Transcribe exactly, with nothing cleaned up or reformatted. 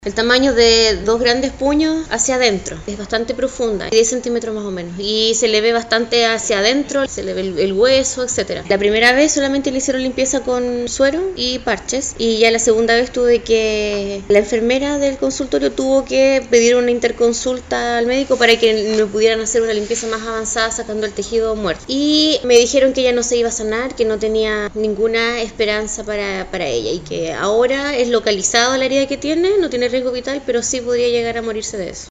El tamaño de dos grandes puños hacia adentro, es bastante profunda, diez centímetros más o menos, y se le ve bastante hacia adentro, se le ve el, el hueso, etcétera. La primera vez solamente le hicieron limpieza con suero y parches, y ya la segunda vez tuve que, la enfermera del consultorio tuvo que pedir una interconsulta al médico para que me pudieran hacer una limpieza más avanzada sacando el tejido muerto. Y me dijeron que ella no se iba a sanar, que no tenía ninguna esperanza para, para ella, y que ahora es localizada la herida que tiene, no tiene riesgo vital, pero sí podría llegar a morirse de eso.